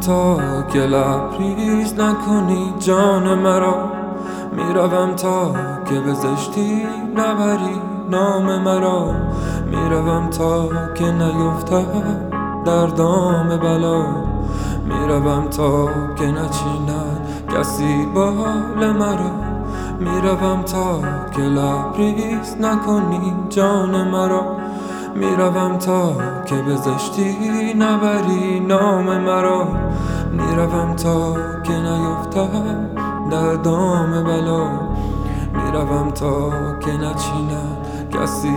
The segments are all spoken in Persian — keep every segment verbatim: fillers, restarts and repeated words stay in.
تا که لبریز نکنی جان مرا، میروم تا که به زشتی نبری نام مرا، میروم تا که نیفتم در دام بلا، میروم تا که نچیند کسی بال مرا، میروم تا که لبریز نکنی جان مرا، میروم تا که به زشتی نبری نام مرا، میروم تا که نیفتم در دام بلا، میروم تا که نچیند کسی.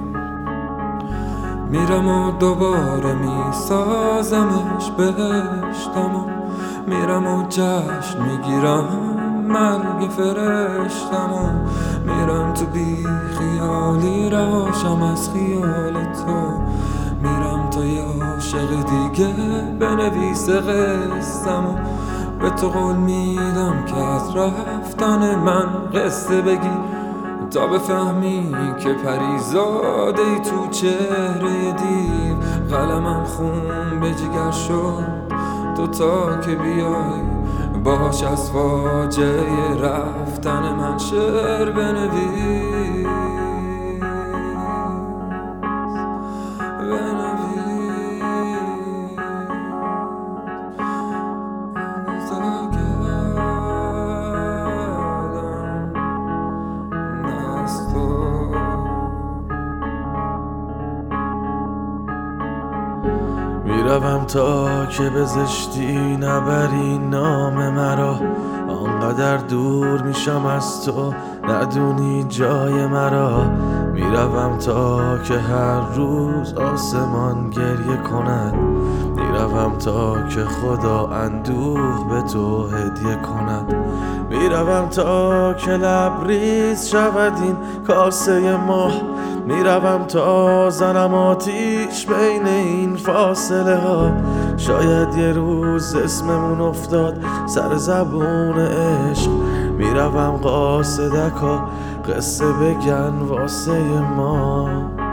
میرم و دوباره میسازمش بهشتم و میرم و جشن میگیرم مرگ فرشتم و میرم تو بی خیالی رواشم از خیال تو، میرم تا یه عاشق دیگه بنویسه قصم و به تو قول میدم که از رفتن من قصه بگی تا بفهمی که پریزاده ای تو چهره دیو، قلمم خون به جگر شد تو تا که بیای، باش از فاجعه رفتن من شعر بنویس بنویس تا کردم از تو. میروم تا که به زشتی نبری نام مرا، آنقدر دور میشم از تو ندونی جای مرا، میروم تا که هر روز آسمان گریه کند، میروم تا که خدا اندوه به تو هدیه کند، میروم تا که لبریز شود این کاسه ما، میروم تا زنم آتیش بین این فاصله ها، شاید یه روز اسممون افتاد سر زبون عشق، میروم قاصدکا قصه بگن واسه ما.